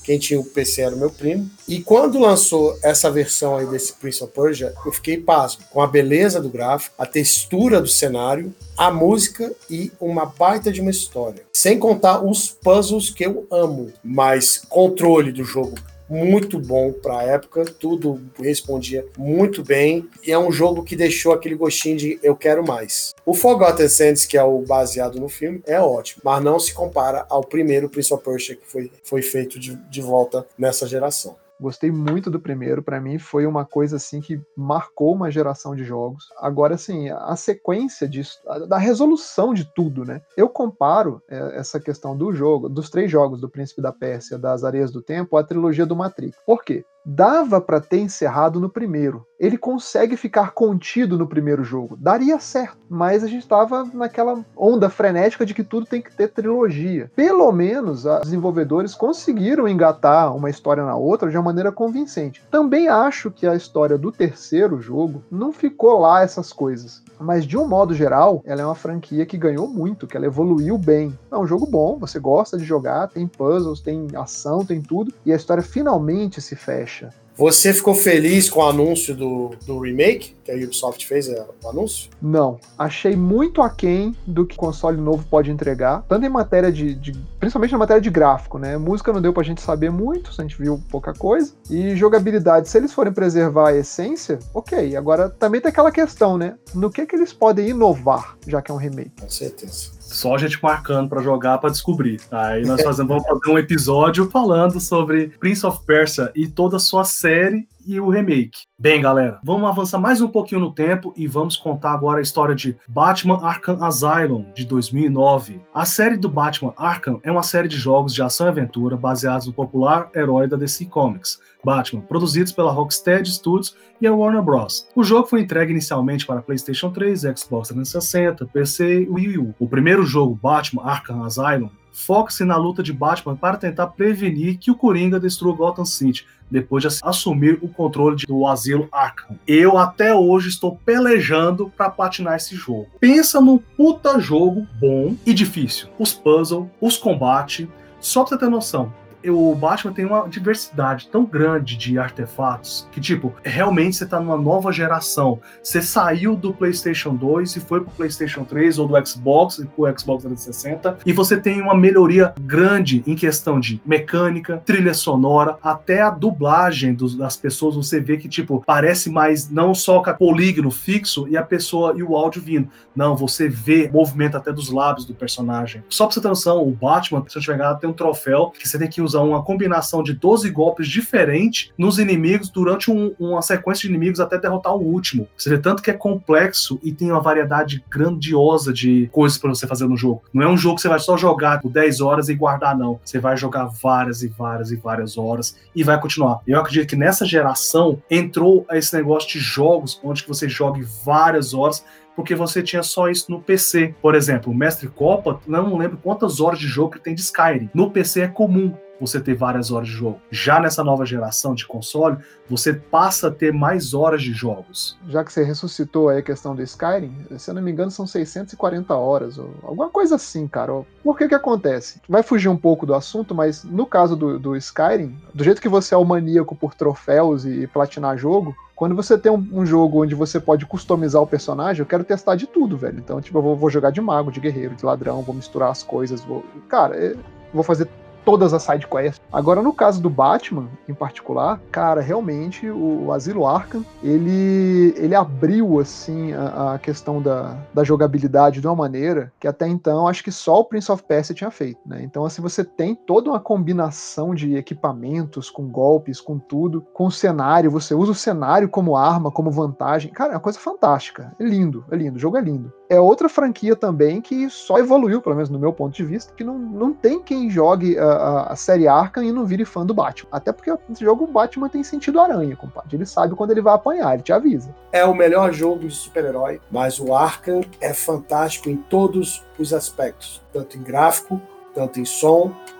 quem tinha o P C era o meu primo. E quando lançou essa versão aí desse Prince of Persia, eu fiquei pasmo com a beleza do gráfico, a textura do cenário, a música e uma baita de uma história. Sem contar os puzzles que eu amo, mas controle do jogo muito bom para a época, tudo respondia muito bem, e é um jogo que deixou aquele gostinho de eu quero mais. O Forgotten Sands, que é o baseado no filme, é ótimo, mas não se compara ao primeiro Prince of Persia que foi, foi feito de, de volta nessa geração. Gostei muito do primeiro, pra mim foi uma coisa assim que marcou uma geração de jogos. Agora, assim, a sequência disso, da resolução de tudo, né? Eu comparo é, essa questão do jogo, dos três jogos do Príncipe da Pérsia, das Areias do Tempo, à trilogia do Matrix. Por quê? Dava pra ter encerrado no primeiro. Ele consegue ficar contido no primeiro jogo. Daria certo, mas a gente estava naquela onda frenética de que tudo tem que ter trilogia. Pelo menos os desenvolvedores conseguiram engatar uma história na outra de uma maneira convincente. Também acho que a história do terceiro jogo não ficou lá essas coisas. Mas de um modo geral, ela é uma franquia que ganhou muito, que ela evoluiu bem. É um jogo bom, você gosta de jogar, tem puzzles, tem ação, tem tudo, e a história finalmente se fecha. Você ficou feliz com o anúncio do, do remake que a Ubisoft fez, é, o anúncio? Não. Achei muito aquém do que o console novo pode entregar, tanto em matéria de, de... principalmente na matéria de gráfico, né? Música não deu pra gente saber muito, a gente viu pouca coisa. E jogabilidade, se eles forem preservar a essência, ok. Agora, também tem aquela questão, né? No que que eles podem inovar, já que é um remake? Com certeza. Só a gente marcando pra jogar pra descobrir. Aí nós fazemos, vamos fazer um episódio falando sobre Prince of Persia e toda a sua série e o remake. Bem, galera, vamos avançar mais um pouquinho no tempo e vamos contar agora a história de Batman Arkham Asylum, de dois mil e nove. A série do Batman Arkham é uma série de jogos de ação e aventura baseados no popular herói da D C Comics, Batman, produzidos pela Rocksteady Studios e a Warner Bros. O jogo foi entregue inicialmente para PlayStation três, Xbox trezentos e sessenta, P C e Wii U. O primeiro jogo, Batman Arkham Asylum, foca-se na luta de Batman para tentar prevenir que o Coringa destrua Gotham City, depois de assumir o controle do asilo Arkham. Eu até hoje estou pelejando para platinar esse jogo. Pensa num puta jogo bom e difícil. Os puzzles, os combates, só pra você ter noção. O Batman tem uma diversidade tão grande de artefatos que, tipo, realmente você tá numa nova geração. Você saiu do PlayStation dois e foi pro PlayStation três ou do Xbox e pro Xbox trezentos e sessenta e você tem uma melhoria grande em questão de mecânica, trilha sonora, até a dublagem dos, das pessoas. Você vê que, tipo, parece mais não só com a polígono fixo e a pessoa e o áudio vindo. Não, você vê movimento até dos lábios do personagem. Só pra você ter noção, o Batman, se eu tiver errado, tem um troféu que você tem que usar uma combinação de doze golpes diferentes nos inimigos durante um, uma sequência de inimigos até derrotar o último. Você vê tanto que é complexo e tem uma variedade grandiosa de coisas para você fazer no jogo. Não é um jogo que você vai só jogar por dez horas e guardar, não. Você vai jogar várias e várias e várias horas e vai continuar. Eu acredito que nessa geração entrou esse negócio de jogos onde você jogue várias horas, porque você tinha só isso no P C. Por exemplo, o Mestre Copa, não lembro quantas horas de jogo que tem de Skyrim. No P C é comum você ter várias horas de jogo. Já nessa nova geração de console, você passa a ter mais horas de jogos. Já que você ressuscitou aí a questão do Skyrim, se eu não me engano são seiscentas e quarenta horas, ou alguma coisa assim, cara. Por que que acontece? Vai fugir um pouco do assunto, mas no caso do, do Skyrim, do jeito que você é o maníaco por troféus e platinar jogo, quando você tem um, um jogo onde você pode customizar o personagem, eu quero testar de tudo, velho. Então, tipo, eu vou, vou jogar de mago, de guerreiro, de ladrão, vou misturar as coisas, vou... Cara, eu vou fazer todas as side quests. Agora, no caso do Batman, em particular, cara, realmente, o, o Asilo Arkham, ele, ele abriu, assim, a, a questão da, da jogabilidade de uma maneira que até então, acho que só o Prince of Persia tinha feito, né? Então, assim, você tem toda uma combinação de equipamentos, com golpes, com tudo, com o cenário, você usa o cenário como arma, como vantagem. Cara, é uma coisa fantástica. É lindo, é lindo, o jogo é lindo. É outra franquia também que só evoluiu, pelo menos no meu ponto de vista, que não, não tem quem jogue a, a, a série Arkham e não vire fã do Batman. Até porque nesse jogo o Batman tem sentido aranha, compadre. Ele sabe quando ele vai apanhar, ele te avisa. É o melhor jogo de super-herói, mas o Arkham é fantástico em todos os aspectos. Tanto em gráfico, tanto em som,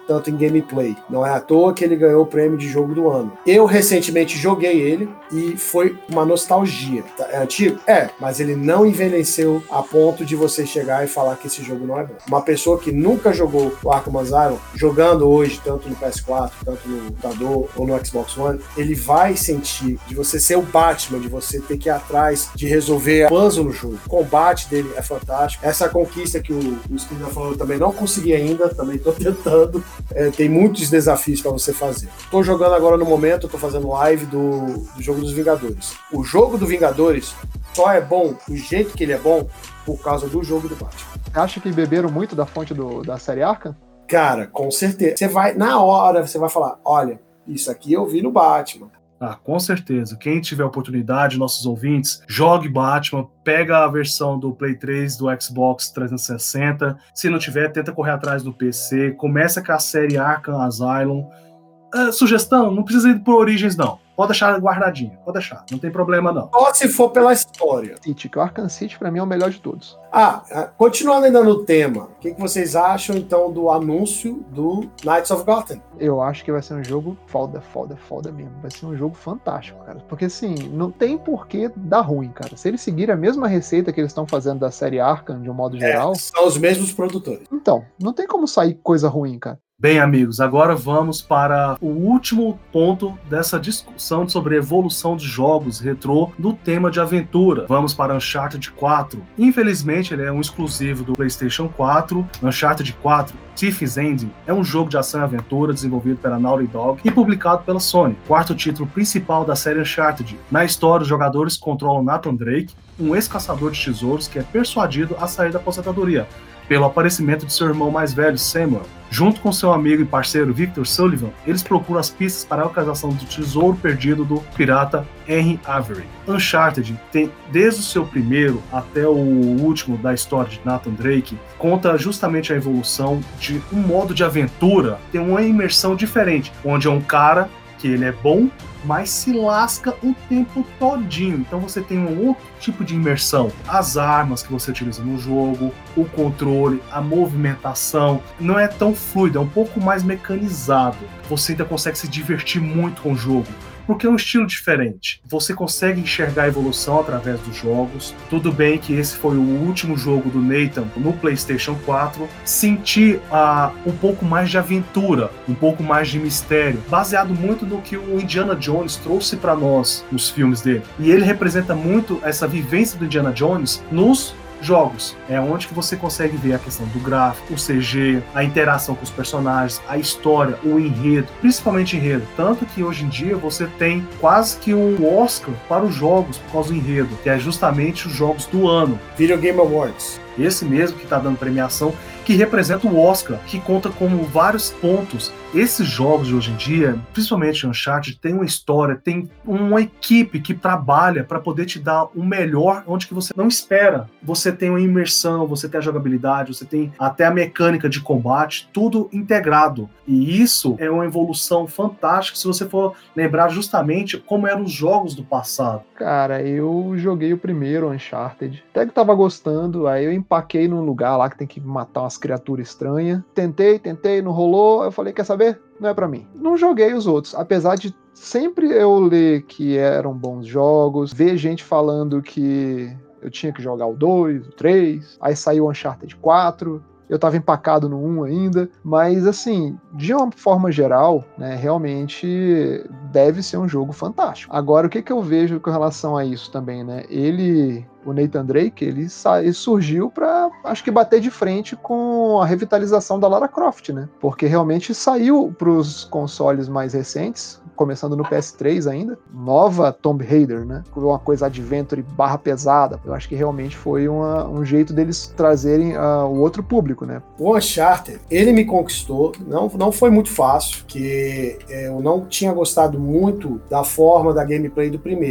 tanto em gameplay. Não é à toa que ele ganhou o prêmio de jogo do ano. Eu recentemente joguei ele e foi uma nostalgia. É antigo? É, mas ele não envelheceu a ponto de você chegar e falar que esse jogo não é bom. Uma pessoa que nunca jogou o Arkham Asylum, jogando hoje, tanto no P S quatro, tanto no computador ou no Xbox One, ele vai sentir de você ser o Batman, de você ter que ir atrás de resolver puzzle no jogo. O combate dele é fantástico. Essa conquista que o, o Steven falou, eu também não consegui ainda, também tô tentando. É, tem muitos desafios para você fazer. Tô jogando agora no momento, tô fazendo live do, do jogo dos Vingadores. O jogo do Vingadores só é bom do jeito que ele é bom por causa do jogo do Batman. Você acha que beberam muito da fonte do, da série Arkham? Cara, com certeza. Você vai, na hora, você vai falar, olha, isso aqui eu vi no Batman. Ah, com certeza. Quem tiver oportunidade, nossos ouvintes, jogue Batman, pega a versão do Play três, do Xbox trezentos e sessenta. Se não tiver, tenta correr atrás do P C. Começa com a série Arkham Asylum. Uh, sugestão, não precisa ir por Origins, não. Pode deixar guardadinho, pode deixar, não tem problema não. Só se for pela história. City, que o Arkham City pra mim é o melhor de todos. Ah, continuando ainda no tema, o que, que vocês acham então do anúncio do Knights of Gotham? Eu acho que vai ser um jogo foda, foda, foda mesmo. Vai ser um jogo fantástico, cara. Porque assim, não tem por que dar ruim, cara. Se eles seguirem a mesma receita que eles estão fazendo da série Arkham, de um modo geral... É, são os mesmos produtores. Então, não tem como sair coisa ruim, cara. Bem, amigos, agora vamos para o último ponto dessa discussão sobre a evolução de jogos retrô no tema de aventura. Vamos para Uncharted quatro. Infelizmente, ele é um exclusivo do PlayStation quatro. Uncharted quatro, Thief's Ending, é um jogo de ação e aventura desenvolvido pela Naughty Dog e publicado pela Sony. Quarto título principal da série Uncharted. Na história, os jogadores controlam Nathan Drake, um ex-caçador de tesouros que é persuadido a sair da aposentadoria pelo aparecimento de seu irmão mais velho, Samuel. Junto com seu amigo e parceiro Victor Sullivan, eles procuram as pistas para a localização do tesouro perdido do pirata Henry Avery. Uncharted tem, desde o seu primeiro até o último da história de Nathan Drake, conta justamente a evolução de um modo de aventura, tem uma imersão diferente, onde é um cara que ele é bom, mas se lasca o tempo todinho. Então você tem um outro tipo de imersão. As armas que você utiliza no jogo, o controle, a movimentação, não é tão fluido, é um pouco mais mecanizado. Você ainda consegue se divertir muito com o jogo, porque é um estilo diferente. Você consegue enxergar a evolução através dos jogos. Tudo bem que esse foi o último jogo do Nathan no PlayStation quatro. Sentir uh, um pouco mais de aventura, um pouco mais de mistério, baseado muito no que o Indiana Jones trouxe para nós nos filmes dele. E ele representa muito essa vivência do Indiana Jones nos jogos. É onde que você consegue ver a questão do gráfico, o C G, a interação com os personagens, a história, o enredo, principalmente enredo. Tanto que hoje em dia você tem quase que um Oscar para os jogos por causa do enredo, que é justamente os jogos do ano. Video Game Awards. Esse mesmo que está dando premiação, que representa o Oscar, que conta com vários pontos. Esses jogos de hoje em dia, principalmente o Uncharted, tem uma história, tem uma equipe que trabalha para poder te dar o melhor onde que você não espera. Você tem uma imersão, você tem a jogabilidade, você tem até a mecânica de combate, tudo integrado. E isso é uma evolução fantástica se você for lembrar justamente como eram os jogos do passado. Cara, eu joguei o primeiro Uncharted, até que tava gostando, aí eu empaquei num lugar lá que tem que matar umas criaturas estranhas. Tentei, tentei, não rolou, eu falei, quer saber? Não é pra mim. Não joguei os outros, apesar de sempre eu ler que eram bons jogos, ver gente falando que eu tinha que jogar o dois, o três, aí saiu o Uncharted quatro, eu tava empacado no um ainda, mas assim, de uma forma geral, né, realmente deve ser um jogo fantástico. Agora, o que que eu vejo com relação a isso também, né, ele... O Nathan Drake, ele, ele surgiu para, acho que, bater de frente com a revitalização da Lara Croft, né? Porque realmente saiu para os consoles mais recentes, começando no P S três ainda, nova Tomb Raider, né? Uma coisa adventure barra pesada. Eu acho que realmente foi uma, um jeito deles trazerem uh, o outro público, né? O Uncharted, ele me conquistou, não, não foi muito fácil, porque eu não tinha gostado muito da forma da gameplay do primeiro.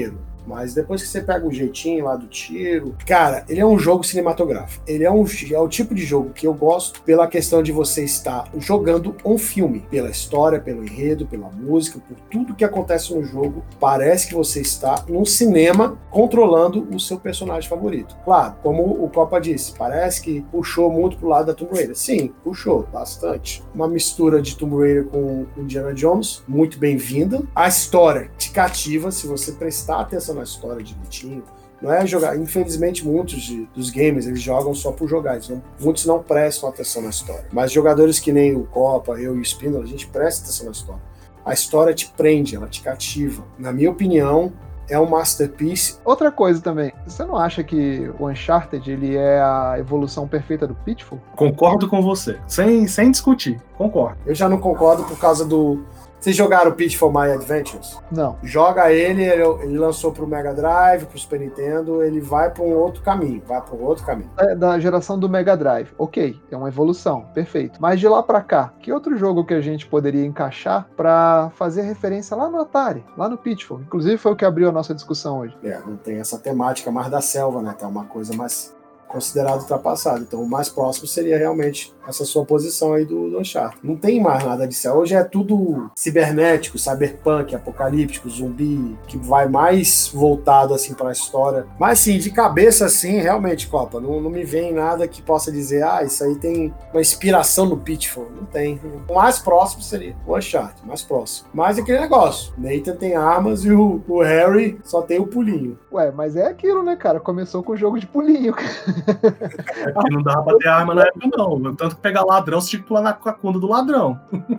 mas depois que você pega o jeitinho lá do tiro, cara, ele é um jogo cinematográfico. Ele é, um, é o tipo de jogo que eu gosto pela questão de você estar jogando um filme, pela história, pelo enredo, pela música, por tudo que acontece no jogo. Parece que você está num cinema controlando o seu personagem favorito. Claro, como o Copa disse, parece que puxou muito pro lado da Tomb Raider. Sim, puxou bastante. Uma mistura de Tomb Raider com Indiana Jones, muito bem-vinda. A história te cativa, se você prestar atenção na história direitinho. Não é jogar, infelizmente muitos de, dos gamers, eles jogam só por jogar, não, muitos não prestam atenção na história. Mas jogadores que nem o Copa, eu e o Spindle, a gente presta atenção na história. A história te prende, ela te cativa. Na minha opinião, é um masterpiece. Outra coisa também, você não acha que o Uncharted ele é a evolução perfeita do Pitfall? Concordo com você, sem, sem discutir, concordo. Eu já não concordo por causa do... Vocês jogaram o Pitfall My Adventures? Não. Joga ele, ele, ele lançou pro Mega Drive, pro Super Nintendo, ele vai para um outro caminho, vai para um outro caminho. É da geração do Mega Drive, ok, é uma evolução, perfeito. Mas de lá pra cá, que outro jogo que a gente poderia encaixar pra fazer referência lá no Atari, lá no Pitfall? Inclusive foi o que abriu a nossa discussão hoje. É, não tem essa temática mais da selva, né? Tem uma coisa mais considerado ultrapassado. Então o mais próximo seria realmente essa sua posição aí do, do Uncharted. Não tem mais nada disso. Hoje é tudo cibernético, cyberpunk, apocalíptico, zumbi, que vai mais voltado assim para a história. Mas sim, de cabeça assim, realmente, Copa, não, não me vem nada que possa dizer, ah, isso aí tem uma inspiração no Pitfall. Não tem. O mais próximo seria o Uncharted, mais próximo. Mas aquele negócio, Nathan tem armas e o, o Harry só tem o pulinho. Ué, mas é aquilo, né, cara? Começou com o jogo de pulinho. É porque não dava pra ter arma na época, não. Tanto que pegar ladrão, você tinha que pular na cacunda do ladrão.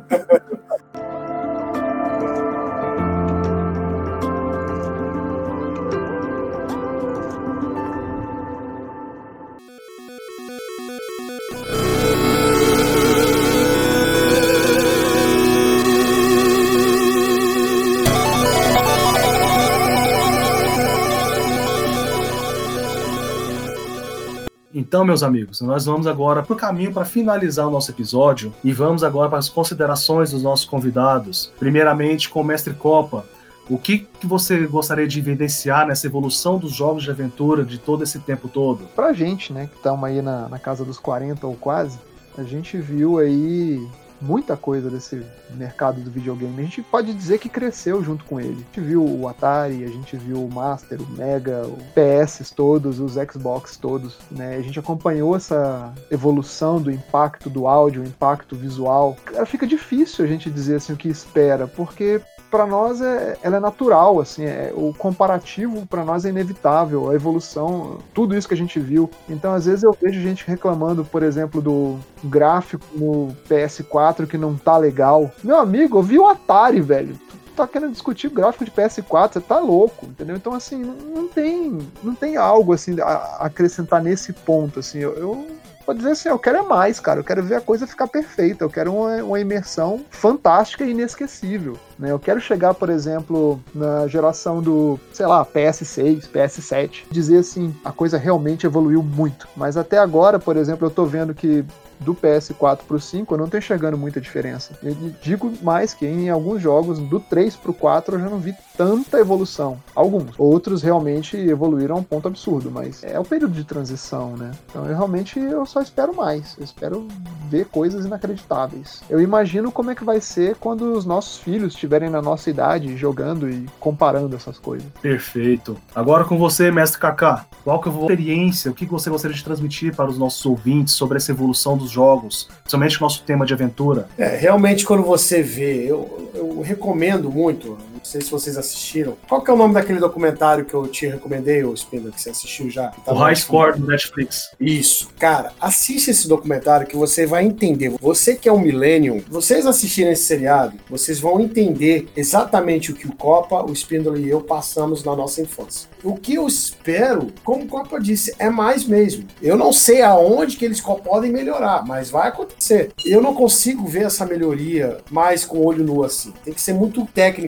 Então, meus amigos, nós vamos agora para o caminho para finalizar o nosso episódio e vamos agora para as considerações dos nossos convidados. Primeiramente, com o Mestre Copa, o que, que você gostaria de evidenciar nessa evolução dos jogos de aventura de todo esse tempo todo? Pra gente, né, que estamos aí na, na casa dos quarenta ou quase, a gente viu aí muita coisa desse mercado do videogame. A gente pode dizer que cresceu junto com ele. A gente viu o Atari, a gente viu o Master, o Mega, o P S todos, os Xbox todos, né? A gente acompanhou essa evolução do impacto do áudio, o impacto visual. Cara, fica difícil a gente dizer assim o que espera, porque para nós é, ela é natural, assim, é, o comparativo para nós é inevitável, a evolução, tudo isso que a gente viu. Então, às vezes eu vejo gente reclamando, por exemplo, do gráfico no P S quatro que não tá legal. Meu amigo, eu vi o Atari, velho. Tu tá querendo discutir o gráfico de P S quatro, você tá louco, entendeu? Então, assim, não, não tem, não tem algo assim a acrescentar nesse ponto, assim. Eu, eu Pode dizer assim, eu quero é mais, cara, eu quero ver a coisa ficar perfeita, eu quero uma, uma imersão fantástica e inesquecível, né? Eu quero chegar, por exemplo, na geração do, sei lá, P S seis, P S sete, dizer assim, a coisa realmente evoluiu muito, mas até agora, por exemplo, eu tô vendo que do P S quatro pro cinco eu não tô enxergando muita diferença. Eu digo mais que em alguns jogos, do três pro quatro eu já não vi tanta evolução. Alguns. Outros realmente evoluíram a um ponto absurdo, mas é o período de transição, né? Então eu realmente eu só espero mais. Eu espero ver coisas inacreditáveis. Eu imagino como é que vai ser quando os nossos filhos estiverem na nossa idade jogando e comparando essas coisas. Perfeito. Agora com você, mestre Kaká. Qual que é a sua experiência? O que você gostaria de transmitir para os nossos ouvintes sobre essa evolução dos jogos, principalmente o nosso tema de aventura? É, realmente quando você vê, eu, eu recomendo muito, não sei se vocês assistiram, qual que é o nome daquele documentário que eu te recomendei, ô Spindler, que você assistiu já? Tá o High Score do Netflix. Isso, cara, assiste esse documentário que você vai entender. Você que é um millennium, vocês assistirem esse seriado, vocês vão entender exatamente o que o Copa, o Spindler e eu passamos na nossa infância. O que eu espero, como o Copa disse, é mais mesmo. Eu não sei aonde que eles podem melhorar, mas vai acontecer. Eu não consigo ver essa melhoria mais com o olho nu assim. Tem que ser muito técnico agora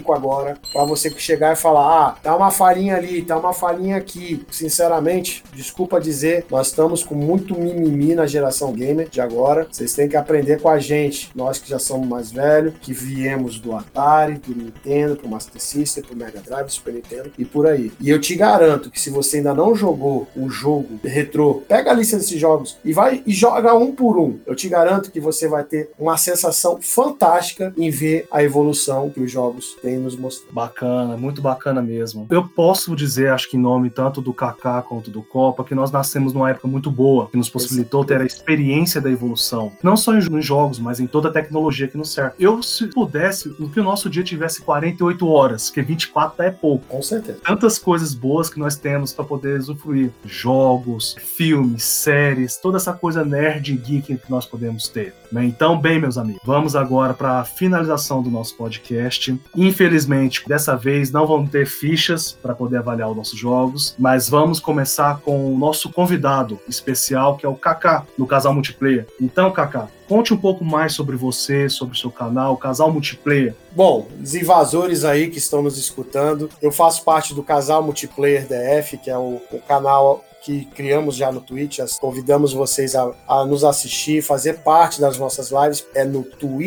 agora, para você chegar e falar, ah, tá uma falhinha ali, tá uma falhinha aqui. Sinceramente, desculpa dizer, nós estamos com muito mimimi na geração gamer de agora. Vocês têm que aprender com a gente, nós que já somos mais velhos, que viemos do Atari, do Nintendo, pro Master System, pro Mega Drive, Super Nintendo e por aí. E eu te garanto que se você ainda não jogou um jogo retrô, pega a lista desses jogos e vai e joga um por um. Eu te garanto que você vai ter uma sensação fantástica em ver a evolução que os jogos têm nos mostrado. Bacana, muito bacana mesmo. Eu posso dizer, acho que em nome tanto do Kaká quanto do Copa, que nós nascemos numa época muito boa, que nos possibilitou ter a experiência da evolução. Não só nos jogos, mas em toda a tecnologia que nos serve. Eu, se pudesse, que o nosso dia tivesse quarenta e oito horas, porque vinte e quatro é pouco. Com certeza. Tantas coisas boas que nós temos para poder usufruir. Jogos, filmes, séries, toda essa coisa nerd e geek que nós podemos ter. Né? Então, bem, meus amigos, vamos agora para a finalização do nosso podcast. Infelizmente, dessa vez não vão ter fichas para poder avaliar os nossos jogos, mas vamos começar com o nosso convidado especial, que é o Kaká, do Casal Multiplayer. Então, Kaká, conte um pouco mais sobre você, sobre o seu canal, Casal Multiplayer. Bom, os invasores aí que estão nos escutando, eu faço parte do Casal Multiplayer D F, que é o, o canal que criamos já no Twitch. Convidamos vocês a, a nos assistir, fazer parte das nossas lives, é no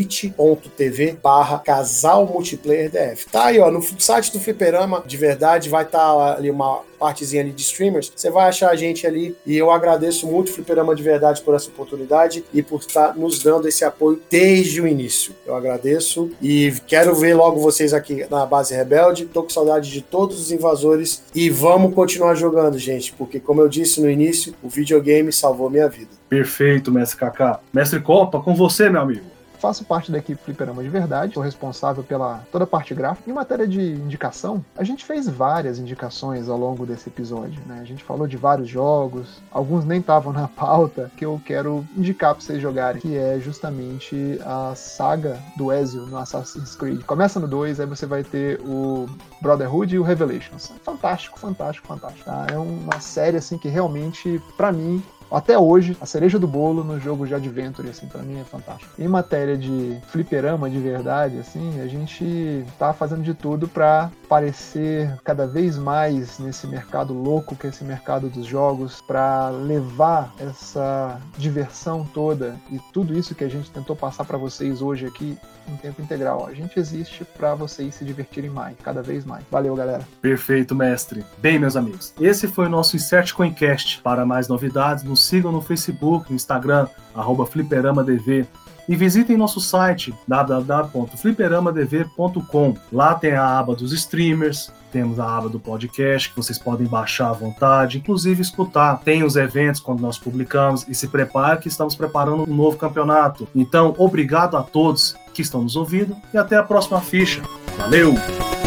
twitch.tv barra Casal Multiplayer D F. Tá aí, ó, no site do Fliperama, de verdade, vai estar tá ali uma partezinha ali de streamers, você vai achar a gente ali, e eu agradeço muito o Fliperama de verdade por essa oportunidade e por estar nos dando esse apoio desde o início. Eu agradeço e quero ver logo vocês aqui na Base Rebelde. Tô com saudade de todos os invasores e vamos continuar jogando, gente, porque como eu disse no início, o videogame salvou minha vida. Perfeito, mestre Kaká. Mestre Copa, com você, meu amigo. Faço parte da equipe Fliperama de Verdade, sou responsável pela toda a parte gráfica. Em matéria de indicação, a gente fez várias indicações ao longo desse episódio, né? A gente falou de vários jogos, alguns nem estavam na pauta, que eu quero indicar para vocês jogarem, que é justamente a saga do Ezio no Assassin's Creed. Começa no dois, aí você vai ter o Brotherhood e o Revelations. Fantástico, fantástico, fantástico. Tá? É uma série assim que realmente, para mim, até hoje, a cereja do bolo no jogo de Adventure, assim, pra mim é fantástico. Em matéria de fliperama de verdade, assim, a gente tá fazendo de tudo pra aparecer cada vez mais nesse mercado louco que é esse mercado dos jogos, pra levar essa diversão toda e tudo isso que a gente tentou passar pra vocês hoje aqui em tempo integral. A gente existe pra vocês se divertirem mais, cada vez mais. Valeu, galera. Perfeito, mestre. Bem, meus amigos, esse foi o nosso Insert Coincast. Para mais novidades, nos sigam no Facebook, no Instagram, arroba fliperamadv, e visitem nosso site w w w ponto fliperamadv ponto com. Lá tem a aba dos streamers, temos a aba do podcast, que vocês podem baixar à vontade, inclusive escutar. Tem os eventos quando nós publicamos, e se prepare que estamos preparando um novo campeonato. Então, obrigado a todos que estão nos ouvindo, e até a próxima ficha. Valeu!